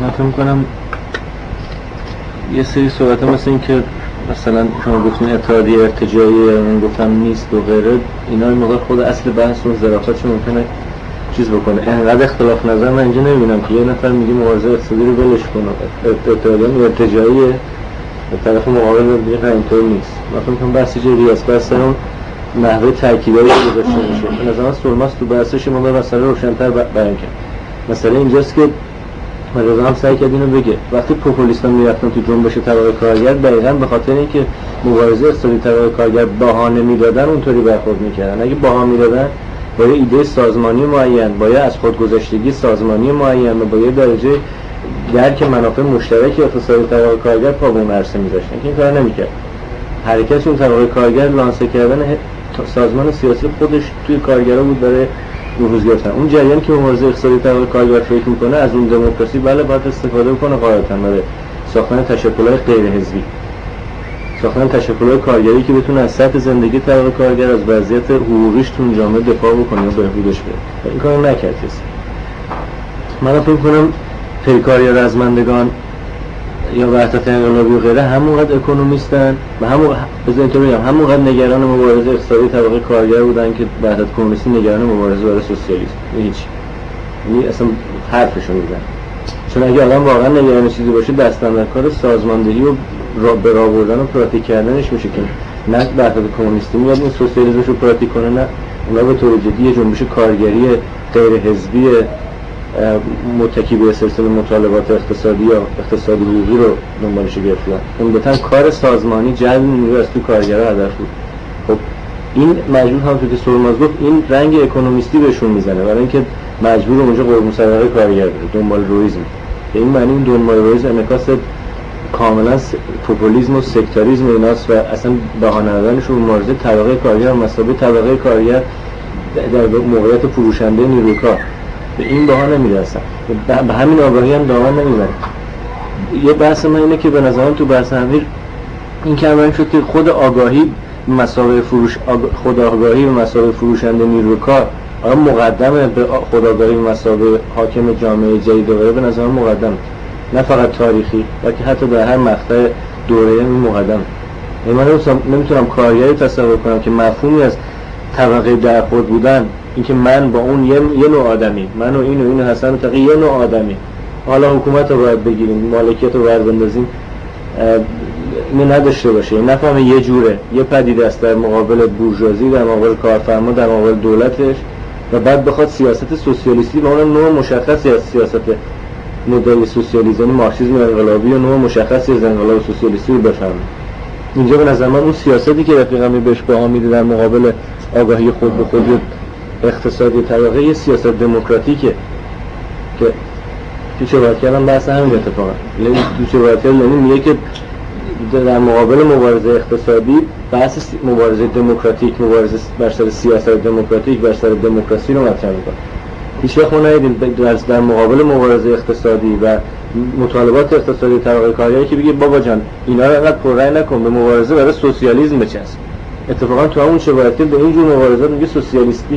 من فکر می‌کنم یه سری صحبت‌ها مثل این که مثلا شما گفتین اتحادیه ارتجاعی من گفتم نیست و غیره، اینا این موقع خود اصل بحث و ظرافتش ممکنه چیز بکنه. انقدر اختلاف نظر من اینجا نمی‌بینم که یه نفر میگه مبارزه اقتصادی رو ولش کنه، اتحادیه ارتجاعیه، طرف مقابل میگه اینطور نیست. من فکر می‌کنم بحث جدی است، بحث اون نحوه تأکیدایی که گذاشته میشه. به نظر من سولماس تو بحثش ما به مسئله روشن‌تر بیان کرد. مسئله اینجاست که رضا هم سعی کرد اینو بگه وقتی پوپولیست‌ها میرفتن تو جنبش طبقه کارگر دقیقاً به خاطر اینکه مبارزه اقتصادی طبقه کارگر بهانه میدادن اونطوری برخورد میکردن. اگه بهانه میدادن با یه ایده سازمانی معین، با یه از خودگذشتگی سازمانی معین و با یه درجه درک منافع مشترک اقتصادی طبقه کارگر پا به اون عرصه میذاشتن که این کار نمیکرد. حرکت اون طبقه کارگر لانسه کردن سازمان سیاسی خودش توی کارگرا بود برای نفوذ گرفتن. اون جریانی که مبارزه اقتصادی طبقه کارگر فکر میکنه از اون دموکراسی باید استفاده کنه قاعدتاً برای ساختن تشکل‌های غیر حزبی، ساختن تشکل‌های کارگری که بتونه از سطح زندگی طبقه کارگر از وضعیت حقوقیش تو جامعه دفاع بکنه و بهبودش بده. این کارو نکرد کسی. من فکر می‌کنم پیکار یا رزمندگان یا وحدت انقلابی و غیره همونقدر اکونومیستن و همونقدر نگران مبارزه اقتصادی طبقه کارگر بودن که وحدت کمونیستی نگران مبارزه برای سوسیالیسم. هیچ یعنی اصلا حرفشون میزنن. چون اگه آدم واقعا نگران چیزی باشه دستاندرکار سازماندهی و به راه بردن و پراتیک کردنش میشه که نه وحدت کمونیستی میاد این سوسیالیسمش رو پراتیک کنه، نه اونا به طور جدی جنبش کارگری غیر حزبی متکی به سلسله مطالبات اقتصادی یا اقتصادی حقوقی رو دنبالش گرفتن. البته کار سازمانی جلب نیروی از تو کارگرها هدف بود. خب این مجبور همونطور که سولماس گفت این رنگ اکونومیستی بهشون میزنه برای اینکه مجبور اونجا قربون صدقه کارگر بره دنبال رویزم. به این معنی این دنبال رویزم انعکاس کاملا پوپولیسم و سکتاریسم ایناست و اصلا بهانه دادنشون مبارزه طبقه کارگر و مسابقه طبقه کارگر در موقعیت فروشنده نیروی کار به این بهانه نمیرسن. به همین آگاهی هم دامن نمیزنن. یه بحث من اینه که به نظرم تو بحث امیر این کلمه شد که خود آگاهی مسابقه فروش خود آگاهی به مسابقه فروشنده نیروی کار مقدمه به خود آگاهی به مسابقه حاکم جامعه جدید و غیره. به نظرم مقدمه، نه فقط تاریخی بلکه حتی در هر مقطع دوره این مقدمه. من نمیتونم کارگری تصور کنم که مفهومی از طبقه در خود بودن اینکه من با اون یه نوع آدمی، من و این و حسن و تقی یه نوع آدمی، حالا حکومت رو باید بگیریم، مالکیت رو باید بندازیم، اینو نداشته باشه. این نفهم یه جوره، یه پدیده است در مقابل بورژوازی، در مقابل کارفرما، در مقابل دولتش و بعد بخواد سیاست سوسیالیستی به اون نوع مشخصی از سیاست مدل سوسیالیسم، مارکسیسم انقلابی و نوع مشخصی از انقلاب سوسیالیستی رو بفهمه. اینجا به نظر من اون سیاستی که رفیقمی بهش بها میده در مقابل آگاهی خود به خود اقتصادی طبقه یه سیاست دموکراتیکه که تو صحبت کردم بحث همین اتفاقا. تو صحبت کردم میگه که در مقابل مبارزه اقتصادی بحث مبارزه دموکراتیک، مبارزه بر سر سیاست دموکراتیک، بر سر دموکراسی رو مطرح می‌کنه. هیچ وقت ما ندیدیم در مقابل مبارزه اقتصادی و مطالبات اقتصادی طبقه کارگری که بگه بابا جان اینا رو انقدر پررأی نکن، به مبارزه برای سوسیالیسم بچسب. اتفاقا تو همون شباهت به این جور مبارزات میگه سوسیالیستی،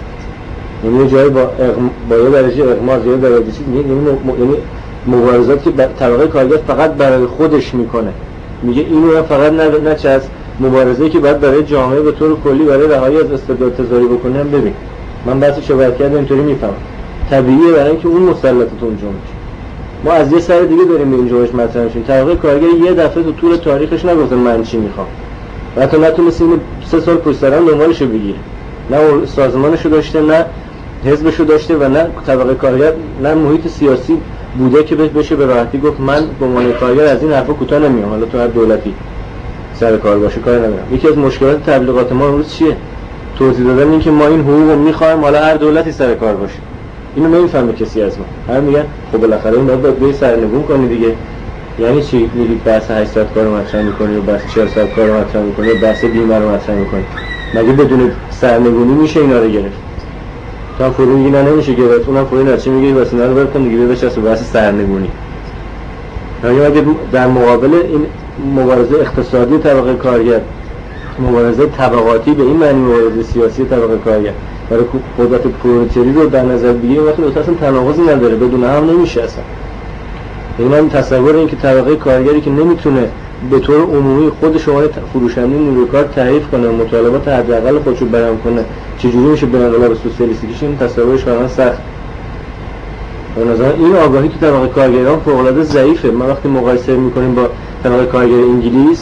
یعنی یه جایی با یه درجه اغماض یا درجه چیز، یعنی مبارزات که طبقه کارگر فقط برای خودش میکنه، میگه اینو فقط نچسب، مبارزه‌ای که بعد برای جامعه به طور کلی برای رهایی از استبداد تزاری بکنه هم ببین. من بحث شباهت کردم اینطوری میفهمم طبیعیه برای اینکه اون مسلطه تو اون جنبش. ما از یه سر دیگه داریم به این جنبش مطرح میشیم. طبقه کارگر یه دفعه تو طول تاریخش نگفته من چی میخوام، حتی نتونست اینو 3 سال پشت سر هم دنبالشو بگیره، نه سازمانشو داشته، نه حزبشو داشته و نه طبقه کارگر، نه محیط سیاسی بوده که بشه به راحتی گفت من به عنوان کارگر از این حرفا کوتاه نمیام، حالا تو هر دولتی سر کار باشه کار نمیام. یکی از مشکلات تبلیغات ما امروز چیه؟ توضیح دادن این که ما این حقوق رو میخوایم حالا هر دولتی سر کار باشه. اینو نمیفهمه کسی از ما. هم میگن خب بالاخره این باید به سرنگون کنی دیگه. یعنی چی؟ میگی بحث 800 کار رو مطرح میکنی و بحث 400 کار رو مطرح میکنی و بحث بیمه رو مطرح میکنی. مگه بدون سرنگونی میشه اینا رو گرفت؟ تا فرو میگی نه نمیشه گرفت، اونم فرو نچه میگی واسه اینا رو برکن دیگه بچسب به بحث سرنگونی. یعنی اگه در مقابل این مبارزه اقتصادی طبقه کارگر، مبارزه طبقاتی به این معنی مبارزه سیاسی طبقه کارگر برای قدرت پرولتاری رو در نظر بگیریم، وقتی اصلا تناقضی نداره، بدون هم نمیشه اصلا. این تصور این که طبقه کارگری که نمیتونه به طور عمومی خود شما فروشنده نیروی کار تعریف کنه، مطالبات حداقل خودشو بیان کنه، چجوری میشه به انقلاب سوسیالیستی کشید، تصورش واقعا سخت. به نظر این آگاهی تو طبقه کارگران فوق‌العاده ضعیفه. ما وقتی مقایسه میکنیم با طبقه کارگر انگلیس،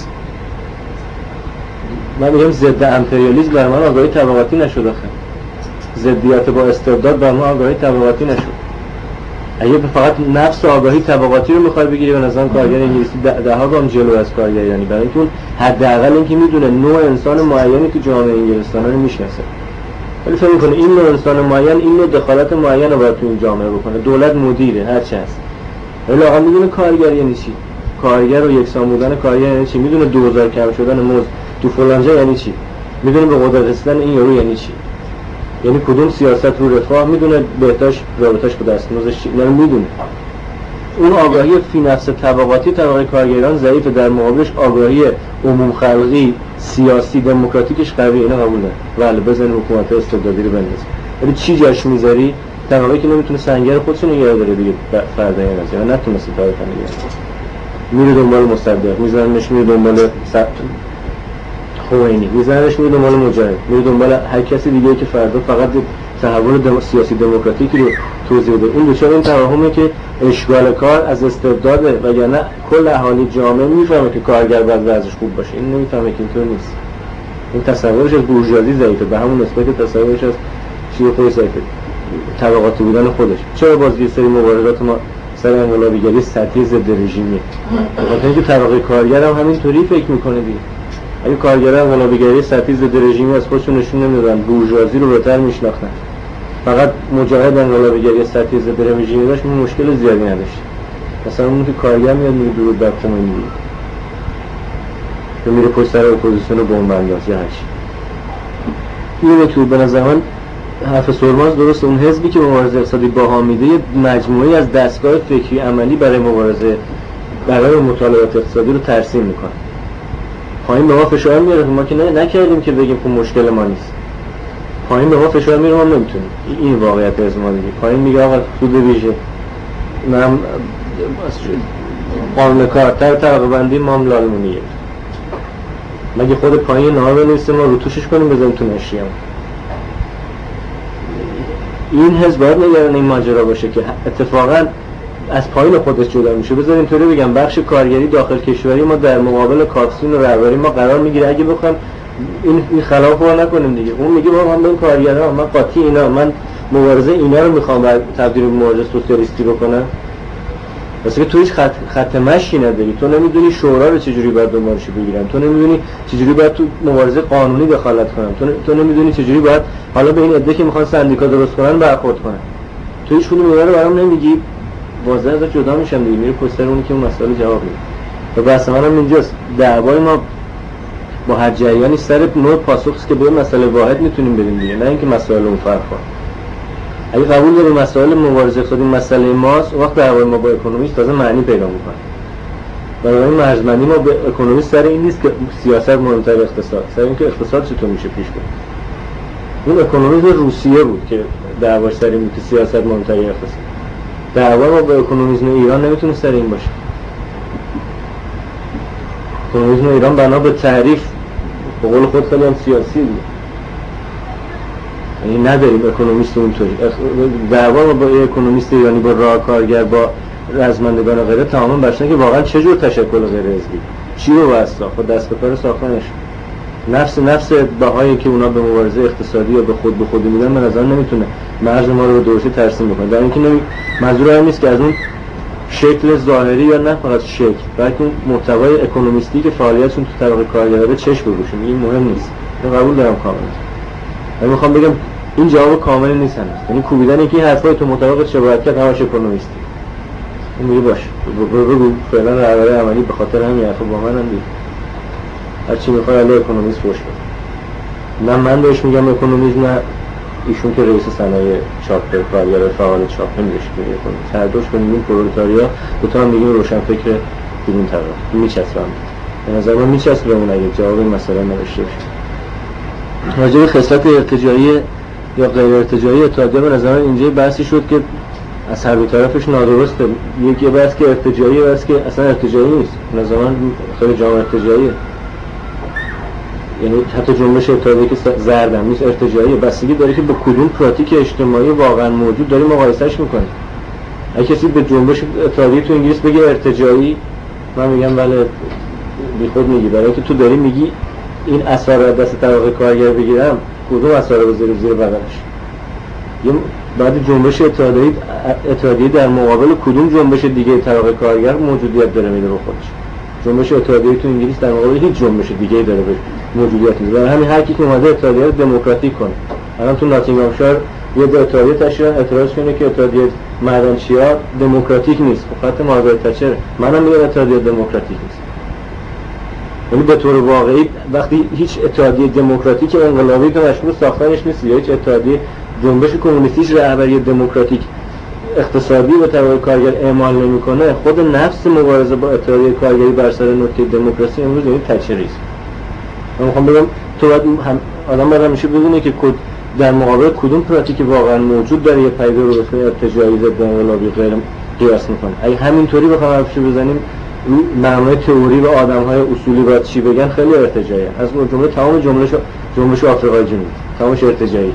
من میگم ضد امپریالیسم برای من آگاهی طبقاتی نشد آخه. ضدیت با استبداد برای ما آگاهی طبقاتی نشد. اگه فقط نفس و آگاهی طبقاتی رو میخوای بگیری، به نظرم کارگر انگلیسی ده ها گام جلو از کارگر ایرانی، برای اینکه اون حداقل اینکه میدونه نوع انسان معینی تو جامعه انگلستان رو میشناسه. ولی فکر میکنه این نوع انسان معین این نوع دخالت معین رو باید تو این جامعه بکنه. دولت مدیره هر چی هست. ولی آقا میدونه کارگر یعنی چی؟ کارگر و یکسان بودن کارگر یعنی چی؟ میدونه 2000 کم شدن مزد تو فلان جا یعنی چی؟ میدونه به قدرت رسیدن این یارو یعنی چی؟ یعنی کدوم سیاست رو رفاه، میدونه بهداشت رابطش با دستمزدش چی؟ اینا میدونه. اون آگاهی فی نفس طبقاتی طبقه کارگران ضعیفه، در مقابلش آگاهی عموم خلقی سیاسی دموکراتیکش قوی. اینا قبول دارن. بله بزن حکومت استبدادی رو بنداز. ولی چی جاش میذاری؟ طبقه‌ای که نمیتونه سنگر خودشون نگه داره دیگه فردا این قضیه نتونسته کار کنه دیگه. میره دنبال مصدق، میذارنش میره دنبال خوینی، میذارنش میره دنبال مجاهد، میره دنبال هر کسی دیگه که فردا فقط تحول سیاسی دموکراتیکی رو توضیح بده. اون دچار این توهمه که اشغال کار از استبداده، وگرنه کل اهالی جامعه میفهمه که کارگر باید وضعش خوب باشه. این نمیفهمه که اینطور نیست. این تصورش از بورژوازی ضعیفه، به همون نسبت تصورش از چیز خودش ضعیفه، طبقاتی بودن خودش. چرا باز یه سری مبارزات ما سر انقلابیگری سطحی ضد رژیمی؟ بخاطر اینکه طبقه کارگر هم همینطوری فکر میکنه دیگه. اگه کارگران انقلابیگری سطحی ضد رژیمی از خودشون نشون نمیدادن، بورژوازی رو بهتر میشناختن، فقط مجاهد انقلابیگری سطحی ضد رژیمی داشت، مشکل زیادی نداشت. مثلا اون که کارگر میاد میگه درود بر خمینی که میره پشت سر اپوزیسیون بمب انداز یا هر چی. اینه که به نظر من حرف سرماز درست. اون حزبی که مبارزه اقتصادی باها میده یه مجموعه‌ای از دستگاه فکری عملی برای مبارزه برای مطالبات اقتصادی رو ترسیم میکنه. پایین به ما فشار میاره، ما که نکردیم که بگیم که مشکل ما نیست. پایین به ما فشار میاره، ما نمیتونیم. این واقعیت از ما دیگه. پایین میگه آقا سود ویژه، من قانون کار طبقه بندی ما هم لالمونیه. مگه خود پایین نهار بنویسه ما رو توشش کنیم بزنیم تو نشریه؟ این حزب باید نگران این ماجرا باشه که اتفاقا از پایین خودش جدا میشه. بذاریم اینطوری بگم بخش کارگری داخل کشوری ما در مقابل کارسون و رهبری ما قرار میگیره. اگه بخوام این خلاف رو نکنیم دیگه، اون میگه من به این کارگرها، من قاطی اینا، من مبارزه اینا رو میخوام تبدیل به مبارزه سوسیالیستی بکنم. واسه که تو هیچ خط مشی نداری، تو نمیدونی شورا رو چجوری باید دنبالش بگیرن، تو نمیدونی چجوری باید تو مبارزه قانونی دخالت کنن، تو نمیدونی چجوری باید حالا به این عده که میخوان سندیکا درست کنن برخورد کنن. تو هیچ کدوم اینا رو برام نمیگی، واضحه ازش جدا میشم دیگه، میره پشت سر اون که اون مسئله جواب میده. و بحث منم اینجاست، دعوای ما با هر جریانی سر نوع پاسخی که به مسئله واحد میتونیم بدیم دیگه، نه اینکه مسائل اون فرق کنه. اگه قبول داریم مسائل مبارزه اقتصادی مسئله ماست، وقت دعوای ما با اکونومیست تازه معنی پیدا میکنه. برای مرزبندی ما به اکونومیست سر این نیست که سیاست مهمتر اقتصاد، سر این که اقتصاد چطور میشه پیش بره. اون اکونومیست روسیه بود که دعواش سر این بود که سیاست مهمتر اقتصاد. دعوا ما با اکونومیسم ایران نمیتونه سر این باشه. اکونومیسم ایران بنا به تعریف به قول خود خیلی هم سیاسی بود. یعنی نداریم اکونومیست اونطوری. دعوا ما با اکونومیست ایرانی، با راه کارگر، با رزمندگان غیره تماما برشنه که واقعا چه جور تشکل غیر حزبی چی رو واسه خود دست به کار ساختنش. نفس بهایی که اونا به مبارزه اقتصادی یا به خود میدن به نظر نمیتونه مرز ما رو به درستی ترسیم بکنه. در اینکه منظور این نیست که از اون شکل ظاهری یا نه فقط شکل، بلکه اون محتوای اکونومیستی که فعالیتشون تو طبقه کارگره چشم بگوشیم، این مهم نیست. من قبول دارم کاملا. من میخوام بگم این جواب کامل نیست هنوز. یعنی کوبیدن اینکه حرفای تو مطابق شباهت کرد همش اکونومیستی. این میگه باشه بگو فعلا رهبری عملی به خاطر همین حرفا با من هم دید. هر چی میخواد علی اکونومیست فوش بده. نه من بهش میگم اکونومیست، نه ایشون که رئیس صنایع چاپ کارگر فعال چاپ نمیشه میگه اکونومیست. هر دوش به میگیم پرولتاریا، دو تا هم میگیم روشن فکر بدون طبقه. میچسبم. به نظر من میچسبمون اگه جواب این مسئله نداشته باشه. راجع به خصلت ارتجاعی یا غیر ارتجاعی اتحادیه به نظر من اینجا بحثی شد که از هر دو طرفش نادرسته. یکی بس که ارتجاعیه، بس که اصلا ارتجاعی نیست. نظاما خیلی جامع ارتجاعیه، یعنی حتی جنبش اتحادیه که زردم نیست ارتجاعیه. بستگی داره که با کدوم پراتیک اجتماعی واقعا موجود داری مقایسهش میکنی. اگه کسی به جنبش اتحادیه تو انگلیس بگه ارتجاعی، من میگم بله بی خود میگی، برای که تو داری میگی این اثر دست طبقه کارگر بگیرم، کدوم اثر بذاری زیر بغلش. یه بعد جنبش اتحادیه در مقابل کدوم جنبش دیگه طبقه کارگر موجودیت داره میده به خودش. جنبش اتحادیه تو انگلیس در مقابل هیچ جنبش دیگه داره به موجودیت میده. برای همین هر کی که اومده اتحادیه رو دموکراتیک کنه. الان تو ناتینگهامشایر یه اتحادیه تشکیل اعتراض کنه که اتحادیه معدنچی‌ها دموکراتیک نیست. به خاطر مارگارت تچر منم میگم اتحادیه دموکراتیک نیست. ولی به طور واقعی وقتی هیچ اتحادیه دموکراتیک انقلابی تو مشغول ساختنش نیست، یا هیچ اتحادیه جنبش کمونیستیش رهبری دموکراتیک اقتصادی به طبقه کارگر اعمال نمیکنه، خود نفس مبارزه با اتحادیه کارگری بر سر نکته دموکراسی امروز این تچریست. من میخوام بگم تو باید آدم باید همیشه بدونه که در مقابل کدوم پراتیک واقعا موجود داره یه پیدا رو بسیار ارتجاعی ضد انقلابی غیر قیاس میکنه. اگه همینطوری بخوام حرفشو بزنیم معنای تئوری و آدم‌های اصولی باید چی بگن خیلی ارتجاعیه. از اون جمله تمام جنبش آفریقای جنوبی تمامش ارتجاعی،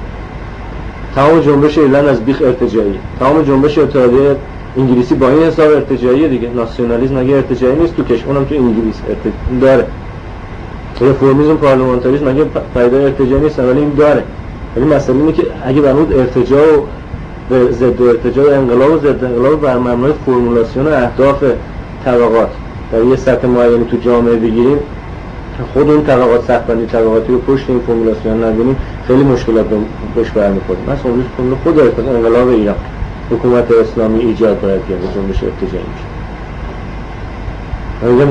تمام جنبش ایرلند از بیخ ارتجاعی، تمام جنبش اتحادیه انگلیسی با این حساب ارتجاعیه دیگه. ناسیونالیسم مگه ارتجاعی نیست تو کشور؟ اونم تو انگلیس داره. رفرمیسم پارلمانتاریسم مگه پیدا ارتجاعی نیست؟ ولی این داره. ولی مسئله اینه که اگه برنامه ارتجاع و ضد ارتجاع انقلاب و ضد انقلاب بر مبنای فرمولاسیون اهداف طبقات در یه سطح معینی تو جامعه بگیریم، خود اون طبقات سخت‌بندی طبقاتی رو پشت این فرمولاسیون نبینیم، خیلی مشکلات بهش برمی‌خوریم. مثلا خود انقلاب ایران حکومت اسلامی ایجاد باید کرد جنبش ارتجاعی میشه. میگم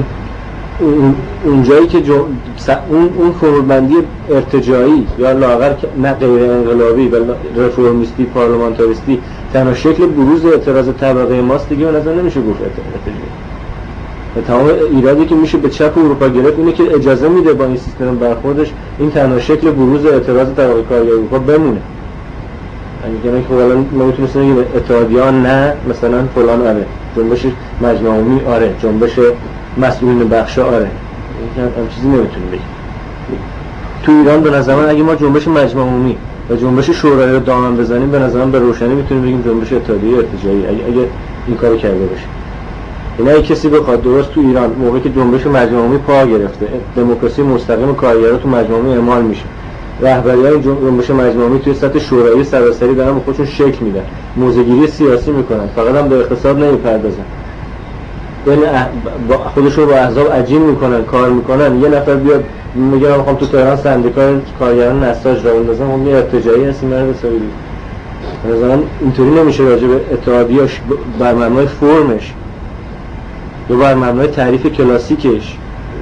اونجایی که اون فرمولبندی ارتجاعی یا لااقل نه غیر انقلابی و رفرمیستی پارلمانتاریستی تنها شکل بروز اعتراض طبقه ماست، دیگه به نظر نمیشه گفت ارتجاعی. تمام ایرادی که میشه به چپ اروپا گرفت اینه که اجازه میده با این سیستم برخوردش این تنها شکل بروز اعتراض طبقه کارگر اروپا بمونه. یعنی که الان ما میتونیم بگیم اتحادیان نه مثلا فلان آره، جنبش مجمع عمومی آره، جنبش مسئولین بخشا آره، هم چیزی نمیتونیم بگیم. تو ایران به نظر من اگه ما جنبش مجمع عمومی و جنبش شورایی رو دامن بزنیم به نظر من به روشنی میتونیم بگیم جنبش اتحادیه ارتجاعی اگه این کارو کرده باشه. اینا اگه کسی بخواد درست تو ایران موقعی که جنبش مجمع عمومی پا گرفته، دموکراسی مستقیم کارگرا تو مجمع عمومی اعمال میشه، رهبریان جنبش مجمع عمومی توی سطح شورایی سراسری دارن به خودشون شکل میدن، موضع‌گیری سیاسی میکنن، فقط هم به اقتصاد نمیپردازن، یعنی خودشون با احزاب عجین میکنن، کار میکنن. یه نفر بیاد میگه من میخوام تو تهران سندیکای کارگران نساج را بندازم، اون یه ارتجاعی هست مرد سویدی. مثلا اینطوری نمیشه راجع به اتحادیه‌اش بر مبنای فرمش یا بر مبنای تعریف کلاسیکش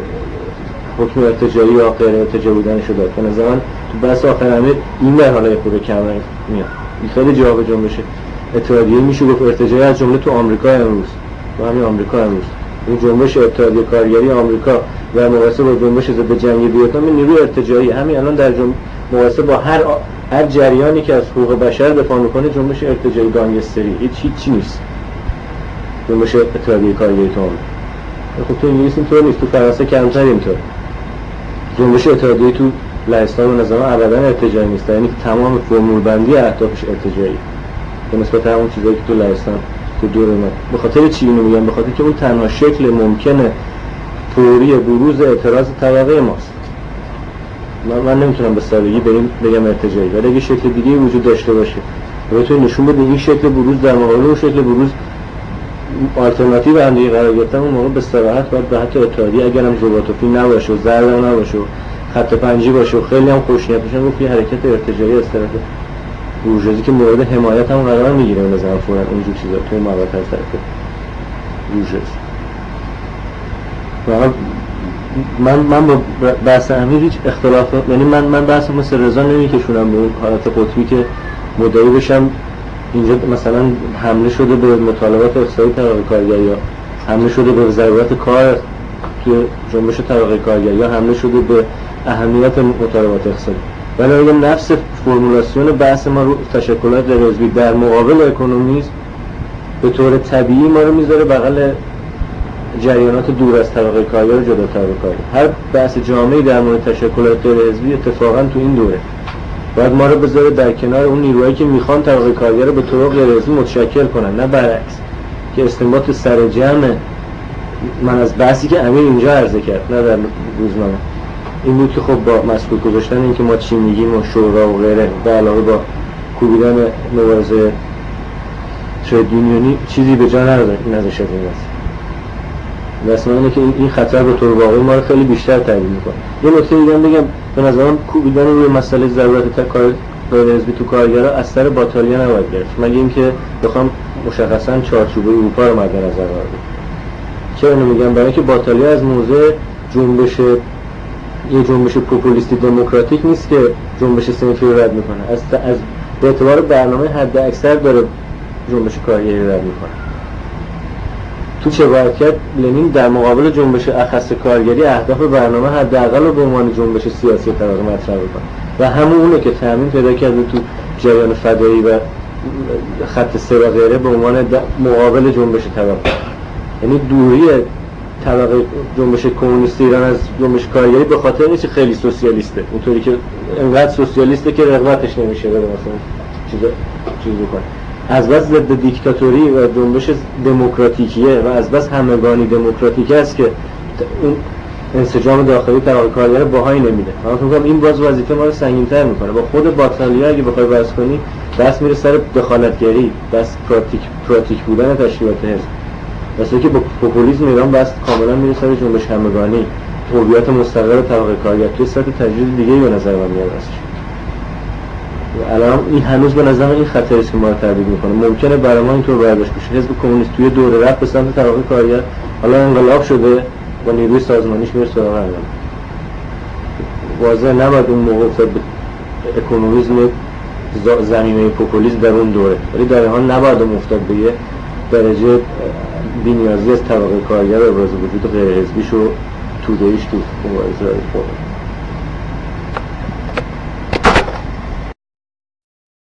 حکم ارتجاعی یا غیر ارتجاعی بودنش رو داد. به نظر من تو بحث آخر همه این مرحله خود کم میاد. این خیلی جواب جنبش اتحادیه میشه گفت ارتجاعی از جمله تو آمریکا امروز، تو همین آمریکا امروز این جنبش اتحادیه کارگری آمریکا و مقایسه با جنبش ضد جنگی ویتنام نیروی ارتجاعی همین الان در مقایسه با هر جریانی که از حقوق بشر دفاع میکنه جنبش ارتجاعی گانگستری هیچ نیست. جنبش اتحادیه کارگری تو آمریکا خب تو انگلیس اینطور نیست، تو فرانسه کمتر اینطور. جنبش اتحادیه تو لهستان و نظام ابدا ارتجاعی نیست، یعنی تمام فرمول بندی اهدافش ارتجاعی به نسبت همون چیزایی که تو لهستان تو دور ما. به خاطر چی اینو میگم؟ به خاطر که اون تنها شکل ممکنه فوری بروز اعتراض طبقه ماست. من نمیتونم به سادگی بگم ارتجاعی، ولی اگه شکل دیگه وجود داشته باشه و بتونه نشون بده این شکل بروز در مقابل اون شکل بروز آلترناتیو هم دیگه قرار گرفتن، اون موقع به صراحت باید به حتی اتحادیه اگر هم ژوباتوفی نباشه و زرد هم نباشه و خط پنجی باشه و خیلی هم خوشنیت باشن گفت حرکت ارتجاعی از طرف بورژوازی که مورد حمایت هم قرار میگیره مثلا فورا اینجور چیزا توی مقاطع از طرف بورژواز. من با بحث امیر هیچ اختلاف، یعنی من بحث مثل رضا نمیکشونم به اون حالت قطبی که مدعی بشم اینجا مثلا حمله شده به مطالبات اقتصادی طبقه کارگری یا حمله شده به ضرورت کار توی جنبش طبقه کارگری یا حمله شده به اهمیت مطالبات اقتصادی، ولی اگه نفس فرمولاسیون بحث ما رو تشکلات رزبی در مقابل اکونومیست به طور طبیعی ما رو میذاره بغل جریانات دور از طبقه کارگر و جدا طبقه کارگر. هر بحث جامعی در مورد تشکلات غیر حزبی اتفاقا تو این دوره باید ما رو بذاره در کنار اون نیروهایی که میخوان طبقه کارگر رو به طرق غیر حزبی متشکل کنن، نه برعکس، که استنباط سر جمع من از بحثی که امیر اینجا عرضه کرد نه در روزنامه این بود که خب با مسئول گذاشتن این که ما چی میگیم و شورا و غیره به علاوه با کوبیدن مبارزه ترید یونیونی چیزی به جا نداره این ازش از این است. اینه که این خطر به طور واقعی ما رو خیلی بیشتر تهدید میکنه. یه نکته دیگه بگم، به نظرم کوبیدن روی مسئله ضرورت کار غیر حزبی تو کارگرها از سر باتالیا نباید گرفت، مگه اینکه بخوام مشخصا چارچوب اروپا رو مد نظر قرار بدم. چرا اینو میگم؟ برای اینکه باتالیا از موضع یه جنبش پوپولیستی دموکراتیک نیست که جنبش صنفی رو رد میکنه، از به اعتبار برنامه حد اکثر داره جنبش کارگری رد میکنه. تو چه باید کرد؟ لنین در مقابل جنبش اخص کارگری اهداف برنامه حداقل رو به عنوان جنبش سیاسی طبقه مطرح میکنه و همونه که تامین پیدا کرده تو جریان فدایی و خط سه و غیره به عنوان مقابل جنبش طبقه. یعنی دوری طبقه جنبش کمونیستی ایران از جنبش کارگری به خاطر اینکه خیلی سوسیالیسته، اونطوری که انقدر سوسیالیسته که رغبتش نمیشه بره مثلا چیز بکنه. از بس ضد دیکتاتوری و جنبش دموکراتیکیه و از بس همگانی دموکراتیک است که اون انسجام داخلی طبقه کارگر باهایی نمیده. من فکر می‌کنم این باز وظیفه ما رو سنگین‌تر میکنه. با خود باتالیا اگه بخوای بحث کنی دست میره سر دخالتگری، دست پراتیک بودن تشکیلات حزب. مثلا که با پوپولیسم ایران بس کاملا میره سر جنبش همگانی، هویت مستقر طبقه کارگر توی سطح تجدید دیگه‌ای به نظر من میاد. الان این هنوز به نظر این خطری است که ما رو تهدید میکنه. ممکنه برای ما اینطور برداشت بشه حزب کمونیست توی دوره رفت به سمت طبقه کارگر، حالا انقلاب شده با نیروی سازمانیش میره سراغ انقلاب. واضح نباید اون موقع به اکونومیسم زمینه پوپولیسم در اون دوره، ولی در حال نباید افتاد به یه درجه بی‌نیازی از طبقه کارگر و ابراز وجود غیر حزبیش و توده‌ایش تو مبارزه.